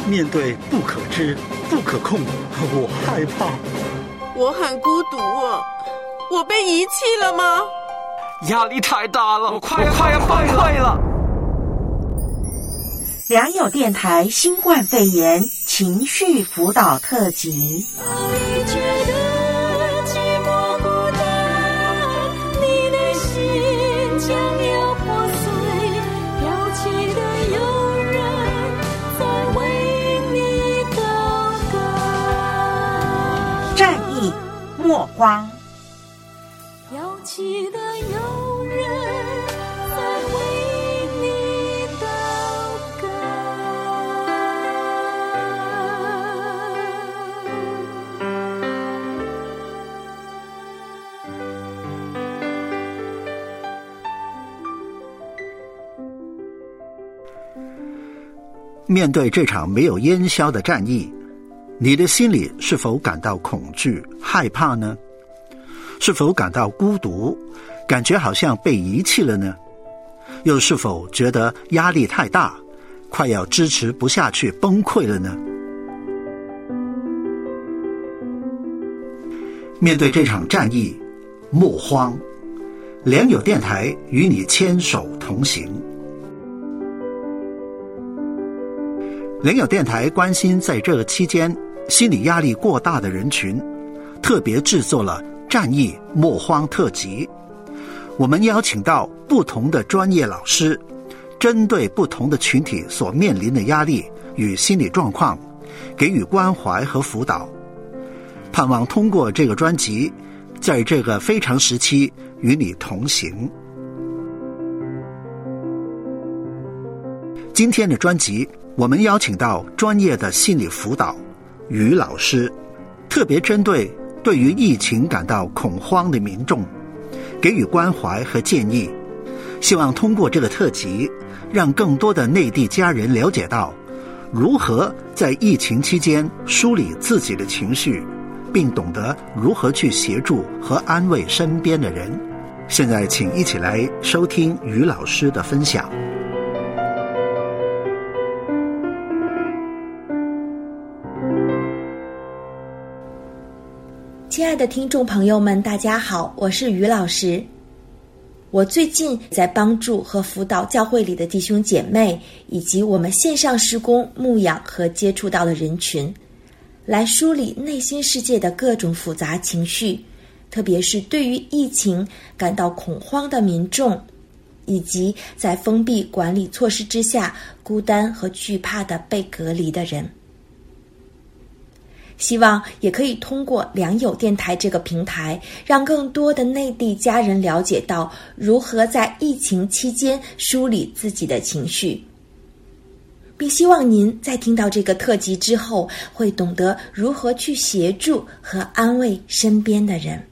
面对不可知、不可控，我害怕。 我很孤独哦，我被遗弃了吗？ 压力太大了，我快要崩溃了。 良友电台新冠肺炎情绪辅导特辑。战役莫慌， 摇旗的友人在为你祷告。 面对这场没有烟消的战役，你的心里是否感到恐惧、害怕呢？是否感到孤独，感觉好像被遗弃了呢？又是否觉得压力太大，快要支持不下去，崩溃了呢？面对这场战役，莫慌，良友电台与你牵手同行。良友电台关心在这个期间心理压力过大的人群，特别制作了战役莫慌特辑。我们邀请到不同的专业老师，针对不同的群体所面临的压力与心理状况，给予关怀和辅导。盼望通过这个专辑，在这个非常时期与你同行。今天的专辑，我们邀请到专业的心理辅导于老师，特别针对对于疫情感到恐慌的民众，给予关怀和建议。希望通过这个特辑，让更多的内地家人了解到如何在疫情期间梳理自己的情绪，并懂得如何去协助和安慰身边的人。现在请一起来收听于老师的分享。 亲爱的听众朋友们，大家好，我是于老师。我最近在帮助和辅导教会里的弟兄姐妹，以及我们线上事工牧养和接触到的人群，来梳理内心世界的各种复杂情绪，特别是对于疫情感到恐慌的民众，以及在封闭管理措施之下孤单和惧怕的被隔离的人。希望也可以通过良友电台这个平台，让更多的内地家人了解到如何在疫情期间梳理自己的情绪，并希望您在听到这个特辑之后，会懂得如何去协助和安慰身边的人。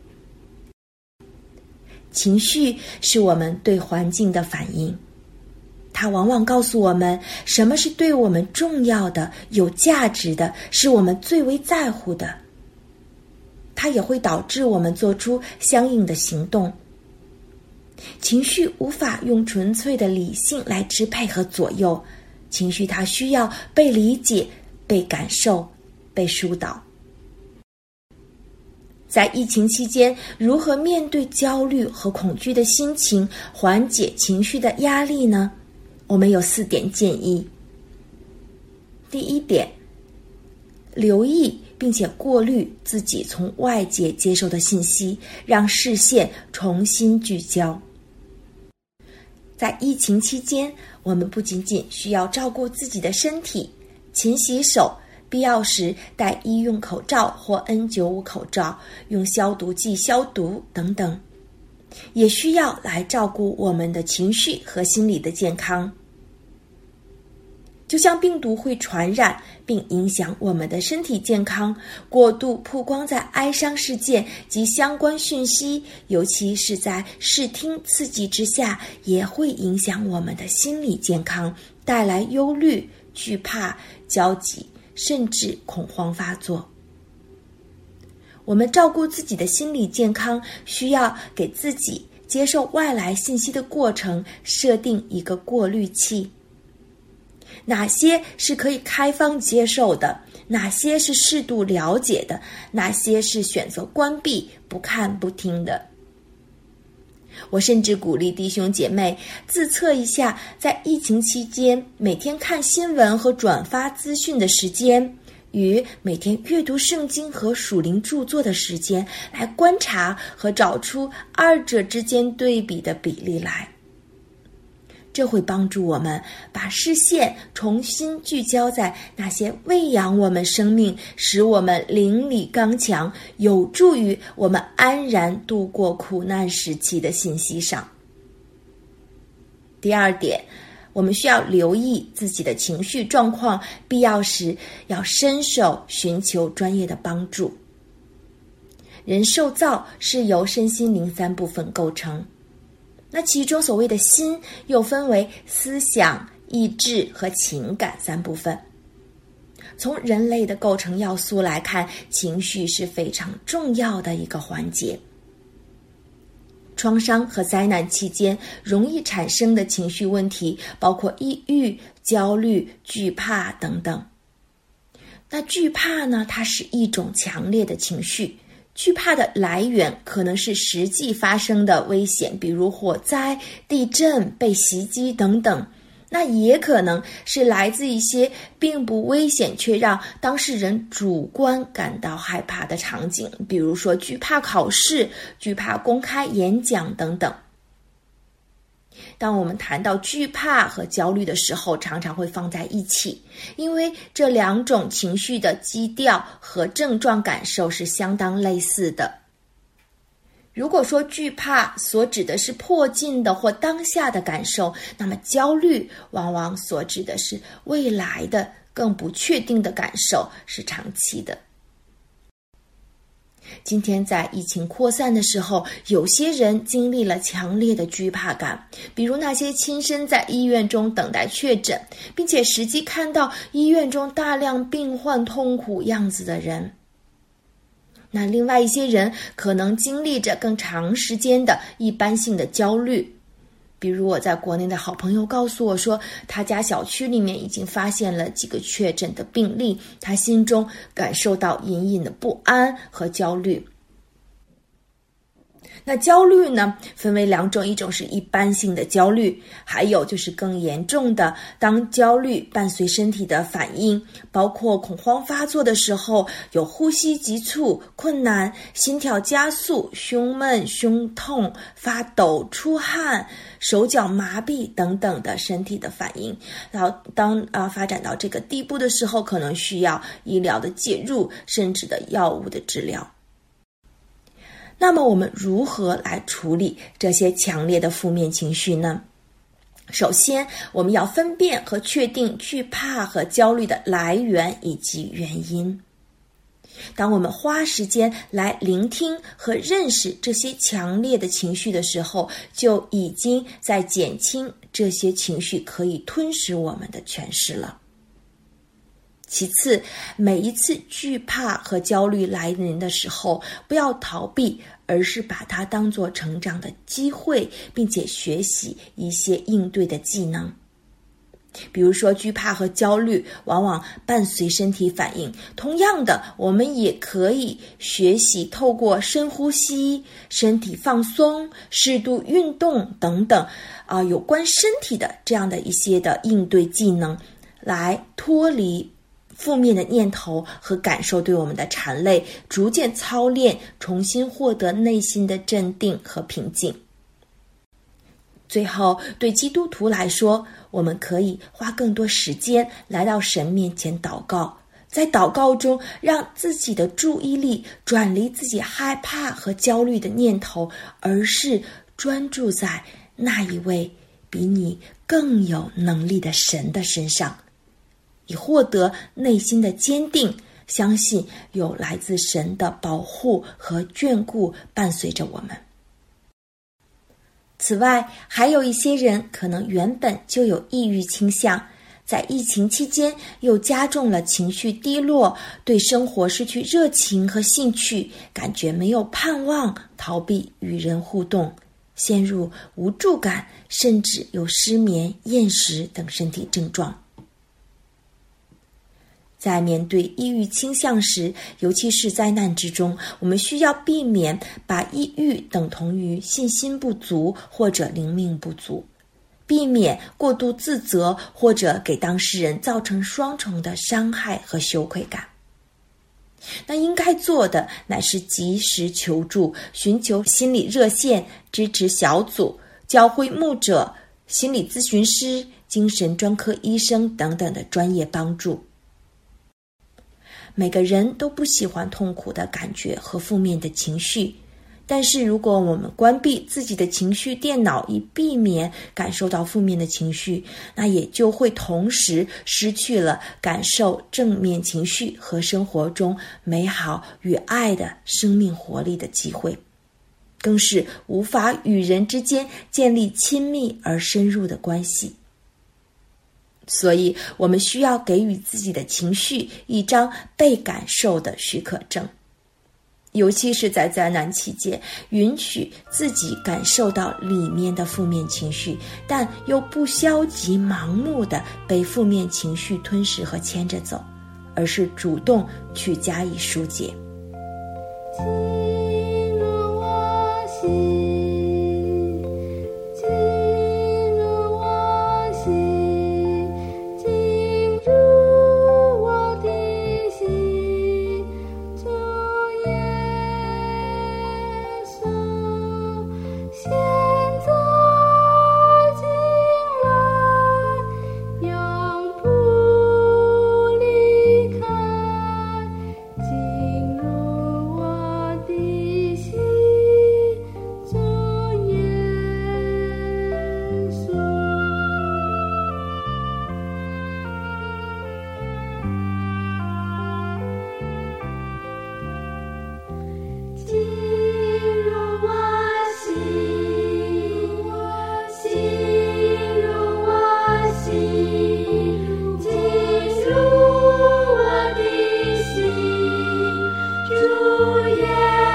情绪是我们对环境的反应，它往往告诉我们什么是对我们重要的、有价值的，是我们最为在乎的。它也会导致我们做出相应的行动。情绪无法用纯粹的理性来支配和左右，情绪它需要被理解、被感受、被疏导。在疫情期间，如何面对焦虑和恐惧的心情，缓解情绪的压力呢？我们有4点建议。第1点，留意并且过滤自己从外界接受的信息，让视线重新聚焦。在疫情期间，我们不仅仅需要照顾自己的身体，勤洗手，必要时戴医用口罩或 N95 口罩，用消毒剂消毒等等，也需要来照顾我们的情绪和心理的健康。就像病毒会传染并影响我们的身体健康，过度曝光在哀伤事件及相关讯息，尤其是在视听刺激之下，也会影响我们的心理健康，带来忧虑、惧怕、焦急，甚至恐慌发作。我们照顾自己的心理健康，需要给自己接受外来信息的过程设定一个过滤器。 哪些是可以开放接受的，哪些是适度了解的，哪些是选择关闭不看不听的。我甚至鼓励弟兄姐妹自测一下，在疫情期间每天看新闻和转发资讯的时间，与每天阅读圣经和属灵著作的时间，来观察和找出二者之间对比的比例来。这会帮助我们把视线重新聚焦在那些喂养我们生命，使我们灵里刚强，有助于我们安然度过苦难时期的信息上。第二点，我们需要留意自己的情绪状况，必要时要伸手寻求专业的帮助。人受造是由身心灵三部分构成，那其中所谓的心又分为思想、意志和情感三部分。从人类的构成要素来看，情绪是非常重要的一个环节。创伤和灾难期间容易产生的情绪问题，包括抑郁、焦虑、惧怕等等。那惧怕呢，它是一种强烈的情绪。惧怕的来源可能是实际发生的危险，比如火灾、地震、被袭击等等。那也可能是来自一些并不危险却让当事人主观感到害怕的场景，比如说惧怕考试、惧怕公开演讲等等。当我们谈到惧怕和焦虑的时候，常常会放在一起，因为这两种情绪的基调和症状感受是相当类似的。如果说惧怕所指的是迫近的或当下的感受，那么焦虑往往所指的是未来的更不确定的感受，是长期的。今天在疫情扩散的时候，有些人经历了强烈的惧怕感，比如那些亲身在医院中等待确诊，并且实际看到医院中大量病患痛苦样子的人。那另外一些人可能经历着更长时间的一般性的焦虑，比如我在国内的好朋友告诉我说，他家小区里面已经发现了几个确诊的病例，他心中感受到隐隐的不安和焦虑。那焦虑呢，分为两种，一种是一般性的焦虑，还有就是更严重的，当焦虑伴随身体的反应，包括恐慌发作的时候，有呼吸急促、困难、心跳加速、胸闷、胸痛、发抖、出汗、手脚麻痹等等的身体的反应。然后当发展到这个地步的时候，可能需要医疗的介入，甚至的药物的治疗。那么我们如何来处理这些强烈的负面情绪呢？首先，我们要分辨和确定惧怕和焦虑的来源以及原因。当我们花时间来聆听和认识这些强烈的情绪的时候，就已经在减轻这些情绪可以吞噬我们的权势了。其次，每一次惧怕和焦虑来临的时候，不要逃避，而是把它当作成长的机会，并且学习一些应对的技能。比如说，惧怕和焦虑往往伴随身体反应，同样的，我们也可以学习透过深呼吸、身体放松、适度运动等等有关身体的这样的一些的应对技能，来脱离负面的念头和感受对我们的缠累，逐渐操练，重新获得内心的镇定和平静。最后，对基督徒来说，我们可以花更多时间来到神面前祷告，在祷告中让自己的注意力转离自己害怕和焦虑的念头，而是专注在那一位比你更有能力的神的身上，以获得内心的坚定，相信有来自神的保护和眷顾伴随着我们。此外，还有一些人可能原本就有抑郁倾向，在疫情期间又加重了情绪低落，对生活失去热情和兴趣，感觉没有盼望，逃避与人互动，陷入无助感，甚至有失眠、厌食等身体症状。 在面对抑郁倾向时，尤其是灾难之中，我们需要避免把抑郁等同于信心不足或者灵命不足，避免过度自责或者给当事人造成双重的伤害和羞愧感。那应该做的乃是及时求助，寻求心理热线、支持小组、教会牧者、心理咨询师、精神专科医生等等的专业帮助。每个人都不喜欢痛苦的感觉和负面的情绪，但是如果我们关闭自己的情绪电脑，以避免感受到负面的情绪，那也就会同时失去了感受正面情绪和生活中美好与爱的生命活力的机会，更是无法与人之间建立亲密而深入的关系。所以我们需要给予自己的情绪一张被感受的许可证，尤其是在灾难期间，允许自己感受到里面的负面情绪，但又不消极盲目的被负面情绪吞噬和牵着走，而是主动去加以疏解。 进入我心，进入我心，进入我的心，主耶稣，现在进来，永不离开，进入我的心，主耶稣。进入我心，进入我心，进入我的心，主耶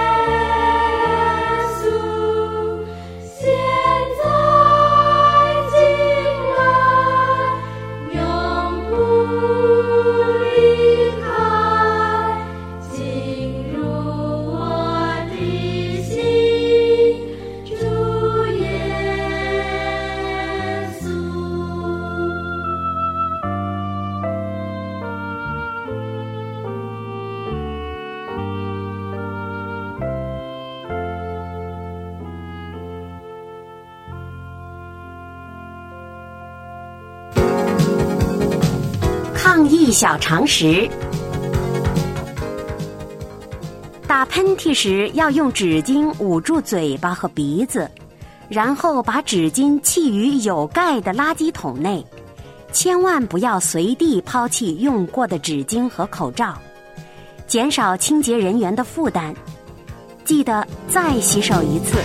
稣，现在进来，永不离开，进入我的心，主耶稣。 抗疫小常识：打喷嚏时要用纸巾捂住嘴巴和鼻子，然后把纸巾弃于有盖的垃圾桶内，千万不要随地抛弃用过的纸巾和口罩，减少清洁人员的负担。记得再洗手一次。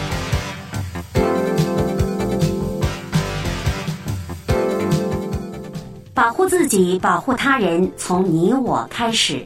保护自己，保护他人，从你我开始。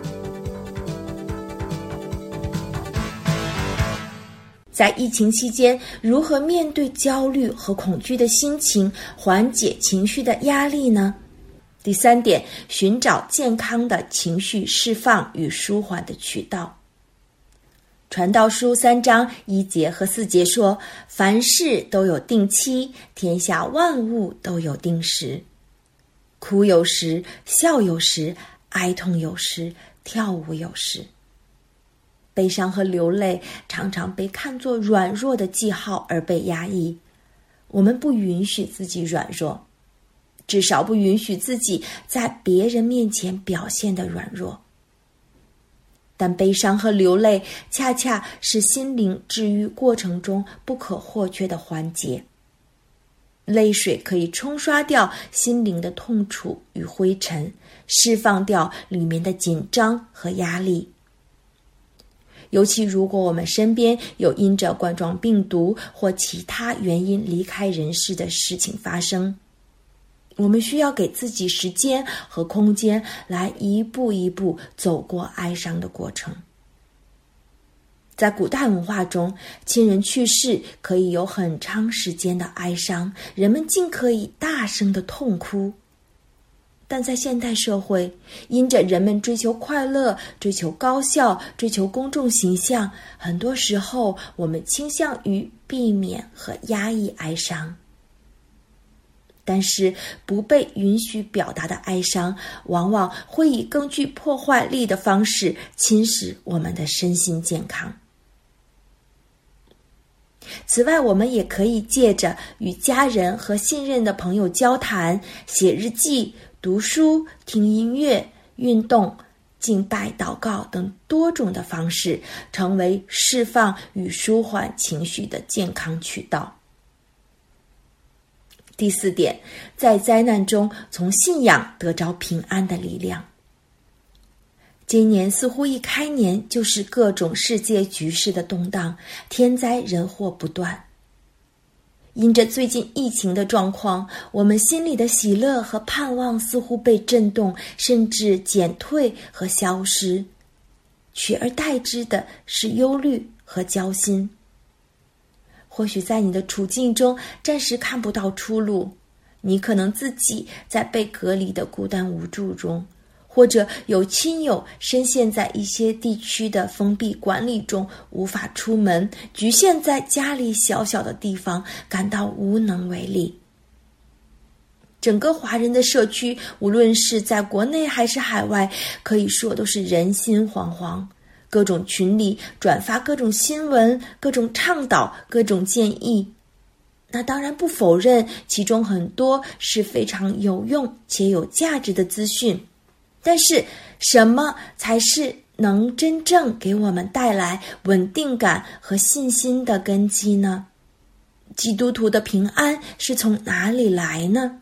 在疫情期间，如何面对焦虑和恐惧的心情，缓解情绪的压力呢？第3点，寻找健康的情绪释放与舒缓的渠道。传道书3章1节和4节说：凡事都有定期，天下万物都有定时。哭有时，笑有时，哀痛有时，跳舞有时。悲伤和流泪常常被看作软弱的记号而被压抑。我们不允许自己软弱，至少不允许自己在别人面前表现得软弱。但悲伤和流泪恰恰是心灵治愈过程中不可或缺的环节。泪水可以冲刷掉心灵的痛楚与灰尘，释放掉里面的紧张和压力。尤其如果我们身边有因着冠状病毒或其他原因离开人世的事情发生，我们需要给自己时间和空间来一步一步走过哀伤的过程。在古代文化中，亲人去世可以有很长时间的哀伤，人们尽可以大声的痛哭。 但在现代社会，因着人们追求快乐、追求高效、追求公众形象，很多时候我们倾向于避免和压抑哀伤。但是不被允许表达的哀伤，往往会以更具破坏力的方式侵蚀我们的身心健康。此外，我们也可以借着与家人和信任的朋友交谈、写日记、读书、听音乐、运动、敬拜、祷告等多种的方式，成为释放与舒缓情绪的健康渠道。第4点，在灾难中从信仰得着平安的力量。今年似乎一开年就是各种世界局势的动荡，天灾人祸不断。因着最近疫情的状况，我们心里的喜乐和盼望似乎被震动，甚至减退和消失，取而代之的是忧虑和焦心。或许在你的处境中暂时看不到出路，你可能自己在被隔离的孤单无助中，或者有亲友深陷在一些地区的封闭管理中，无法出门，局限在家里小小的地方，感到无能为力。整个华人的社区，无论是在国内还是海外，可以说都是人心惶惶。各种群里转发各种新闻、各种倡导、各种建议。那当然不否认，其中很多是非常有用且有价值的资讯。但是，什么才是能真正给我们带来稳定感和信心的根基呢？基督徒的平安是从哪里来呢？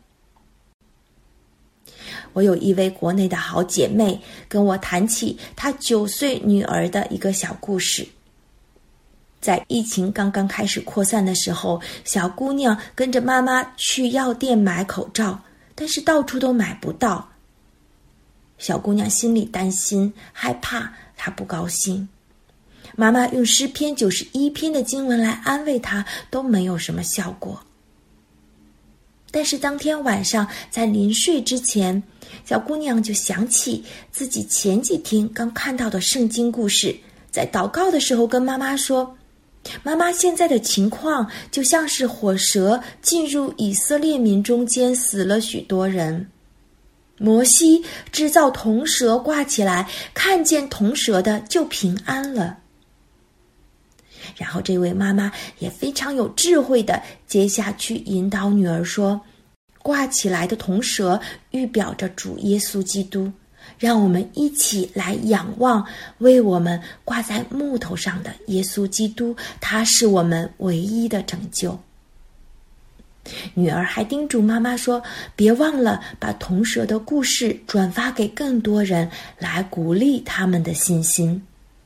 我有一位国内的好姐妹跟我谈起她9岁女儿的一个小故事。在疫情刚刚开始扩散的时候，小姑娘跟着妈妈去药店买口罩，但是到处都买不到。小姑娘心里担心、害怕，她不高兴。妈妈用诗篇91篇的经文来安慰她，都没有什么效果。但是当天晚上在临睡之前，小姑娘就想起自己前几天刚看到的圣经故事，在祷告的时候跟妈妈说，妈妈现在的情况就像是火蛇进入以色列民中间，死了许多人。摩西制造铜蛇挂起来，看见铜蛇的就平安了。然后这位妈妈也非常有智慧的接下去引导女儿说，挂起来的铜蛇预表着主耶稣基督，让我们一起来仰望为我们挂在木头上的耶稣基督，他是我们唯一的拯救。女儿还叮嘱妈妈说，别忘了把铜蛇的故事转发给更多人，来鼓励他们的信心。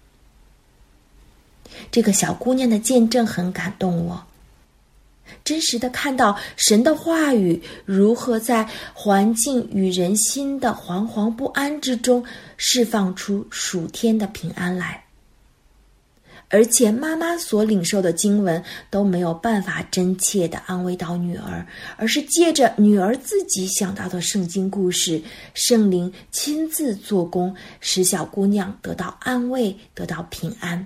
这个小姑娘的见证很感动我，真实的看到神的话语如何在环境与人心的惶惶不安之中释放出属天的平安来。而且妈妈所领受的经文都没有办法真切地安慰到女儿，而是借着女儿自己想到的圣经故事，圣灵亲自做工，使小姑娘得到安慰，得到平安。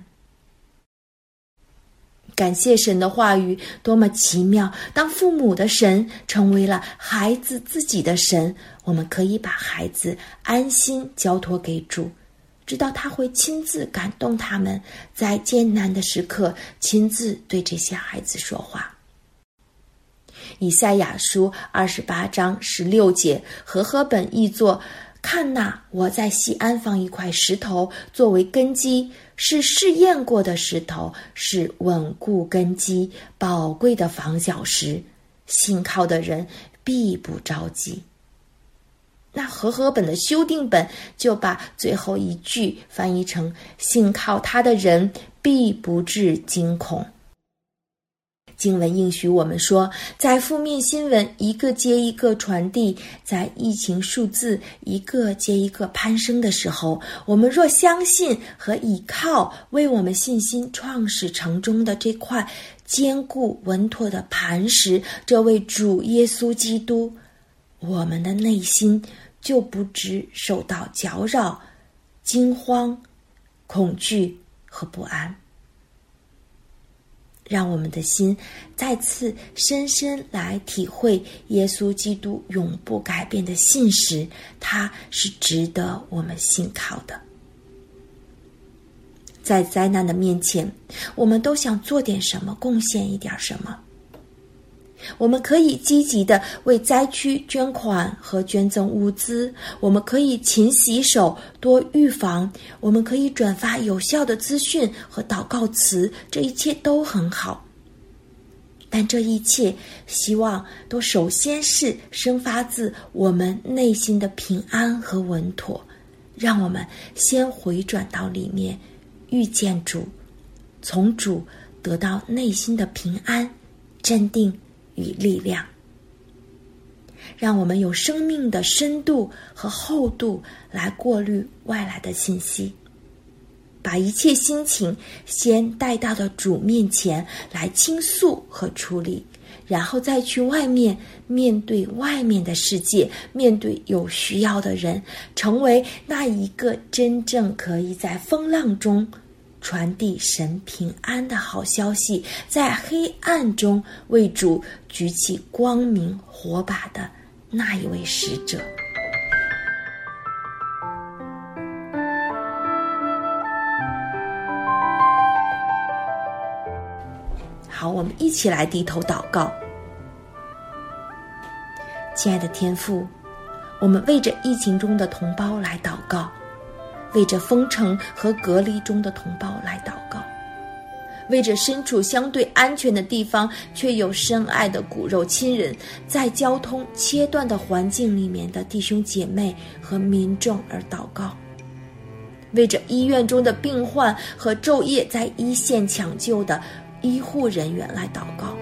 感谢神的话语多么奇妙，当父母的神成为了孩子自己的神，我们可以把孩子安心交托给主，知道他会亲自感动他们，在艰难的时刻亲自对这些孩子说话。以赛亚书28章16节，和合本译作，看哪，我在锡安放一块石头作为根基，是试验过的石头，是稳固根基宝贵的防脚石，信靠的人必不着急。那和合本的修订本就把最后一句翻译成，信靠他的人必不致惊恐。经文应许我们说，在负面新闻一个接一个传递，在疫情数字一个接一个攀升的时候，我们若相信和倚靠为我们信心创始成终的这块坚固稳妥的磐石，这位主耶稣基督，我们的内心就不致受到搅扰、惊慌、恐惧和不安。让我们的心再次深深来体会耶稣基督永不改变的信实，他是值得我们信靠的。在灾难的面前，我们都想做点什么，贡献一点什么。我们可以积极的为灾区捐款和捐赠物资，我们可以勤洗手、多预防，我们可以转发有效的资讯和祷告词，这一切都很好。但这一切希望都首先是生发自我们内心的平安和稳妥，让我们先回转到里面，遇见主，从主得到内心的平安、镇定与力量，让我们有生命的深度和厚度来过滤外来的信息，把一切心情先带到的主面前来倾诉和处理，然后再去外面面对外面的世界，面对有需要的人，成为那一个真正可以在风浪中传递神平安的好消息，在黑暗中为主举起光明火把的那一位使者。好，我们一起来低头祷告。亲爱的天父，我们为着疫情中的同胞来祷告，为着封城和隔离中的同胞来祷告，为着身处相对安全的地方却有深爱的骨肉亲人，在交通切断的环境里面的弟兄姐妹和民众而祷告，为着医院中的病患和昼夜在一线抢救的医护人员来祷告。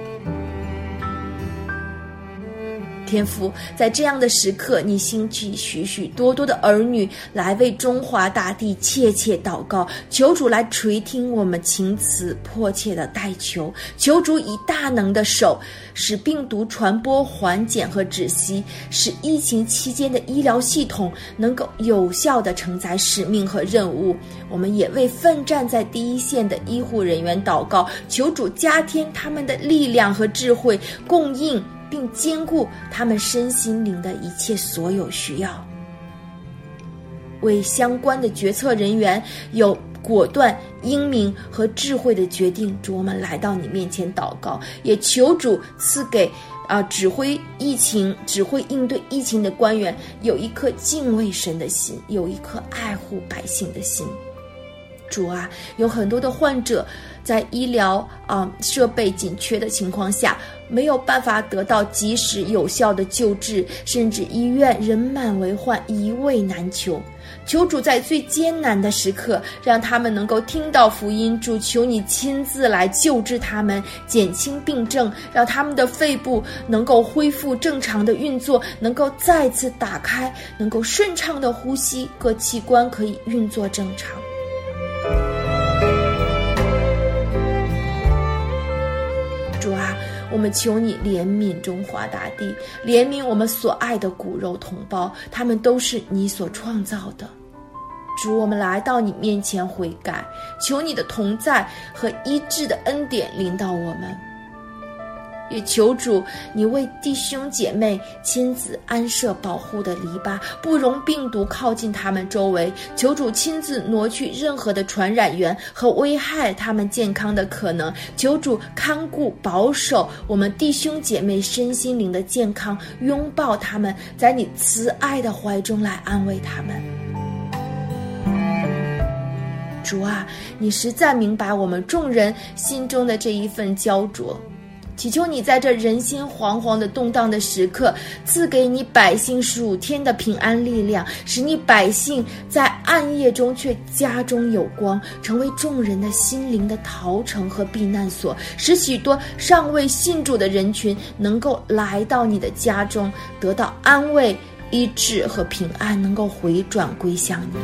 天父，在这样的时刻，你兴起许许多多的儿女来为中华大地切切祷告，求主来垂听我们情辞迫切的代求，求主以大能的手使病毒传播缓减和止息，使疫情期间的医疗系统能够有效地承载使命和任务。我们也为奋战在第一线的医护人员祷告，求主加添他们的力量和智慧，供应并兼顾他们身心灵的一切所有需要。为相关的决策人员有果断、英明和智慧的决定，主，我们来到你面前祷告，也求主赐给指挥应对疫情的官员有一颗敬畏神的心，有一颗爱护百姓的心。主啊，有很多的患者在医疗设备紧缺的情况下，没有办法得到及时有效的救治，甚至医院人满为患，一位难求。求主在最艰难的时刻，让他们能够听到福音。主，求你亲自来救治他们，减轻病症，让他们的肺部能够恢复正常的运作，能够再次打开，能够顺畅的呼吸，各器官可以运作正常。主啊，我们求你怜悯中华大地，怜悯我们所爱的骨肉同胞，他们都是你所创造的。主，我们来到你面前悔改，求你的同在和医治的恩典临到我们。也求主你为弟兄姐妹亲自安设保护的篱笆，不容病毒靠近他们周围。求主亲自挪去任何的传染源和危害他们健康的可能。求主看顾保守我们弟兄姐妹身心灵的健康，拥抱他们，在你慈爱的怀中来安慰他们。主啊，你实在明白我们众人心中的这一份焦灼，祈求你在这人心惶惶的动荡的时刻，赐给你百姓数天的平安力量，使你百姓在暗夜中却家中有光，成为众人的心灵的逃城和避难所，使许多尚未信主的人群能够来到你的家中，得到安慰、医治和平安，能够回转归向你。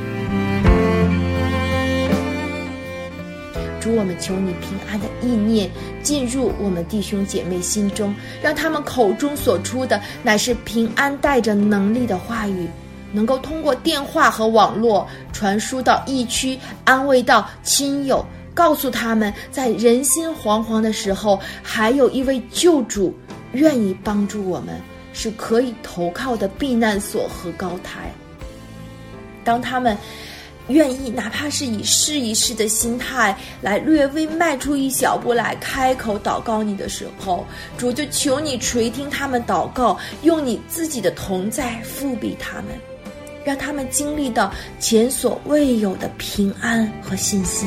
主，我们求你平安的意念进入我们弟兄姐妹心中，让他们口中所出的乃是平安带着能力的话语。 能够通过电话和网络传输到疫区，安慰到亲友，告诉他们在人心惶惶的时候，还有一位救主愿意帮助我们，是可以投靠的避难所和高台。当他们愿意哪怕是以试一试的心态来略微迈出一小步来开口祷告你的时候，主就求你垂听他们祷告，用你自己的同在复庇他们，让他们经历到前所未有的平安和信心。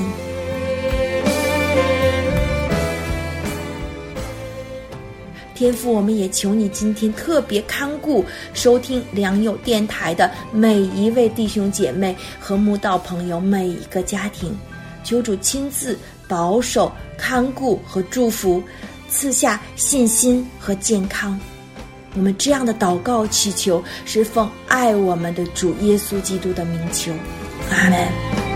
天父，我们也求你今天特别看顾收听良友电台的每一位弟兄姐妹和慕道朋友，每一个家庭，求主亲自保守看顾和祝福，赐下信心和健康。我们这样的祷告祈求是奉爱我们的主耶稣基督的名求，阿们。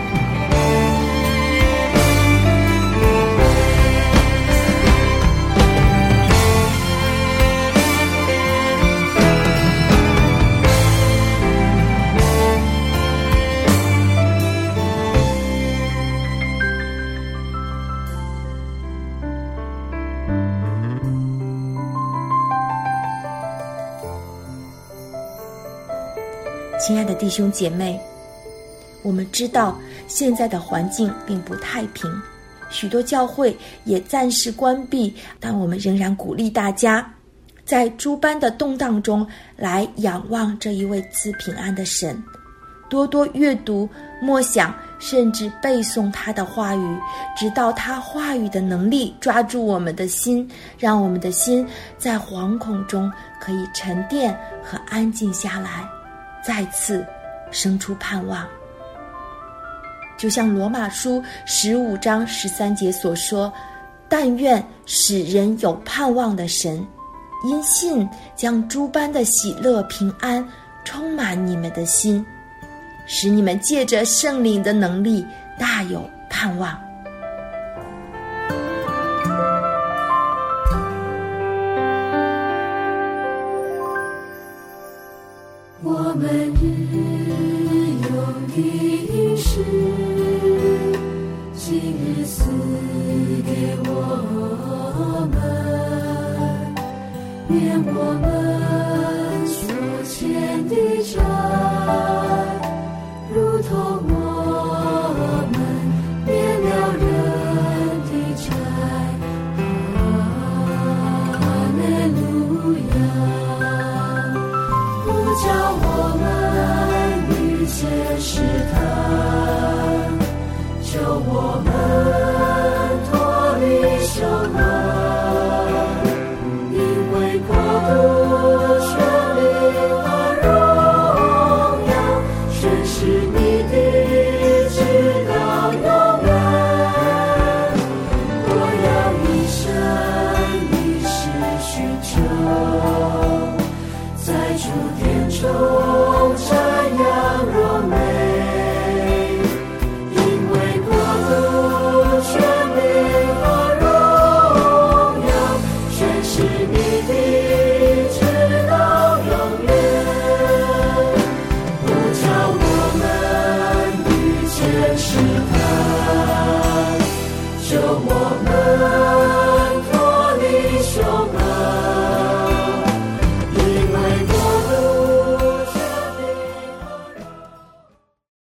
亲爱的弟兄姐妹，我们知道现在的环境并不太平，许多教会也暂时关闭，但我们仍然鼓励大家在诸般的动荡中来仰望这一位赐平安的神，多多阅读默想，甚至背诵他的话语，直到他话语的能力抓住我们的心，让我们的心在惶恐中可以沉淀和安静下来，再次生出盼望。就像罗马书15章13节所说，但愿使人有盼望的神，因信将诸般的喜乐平安充满你们的心，使你们借着圣灵的能力大有盼望。 我们日用的饮食，今日赐给我们，免我们所欠的债，如同我们免了人的债。哈利路亚！不叫我们遇见试探，救我们脱离羞辱，因为国度、权力和荣耀，全是你的，直到永远。我要一生一世寻求，在主殿中瞻仰荣美，因为国度、权力和荣耀，全是你的，直到永远。不叫我们遇见试探，救我们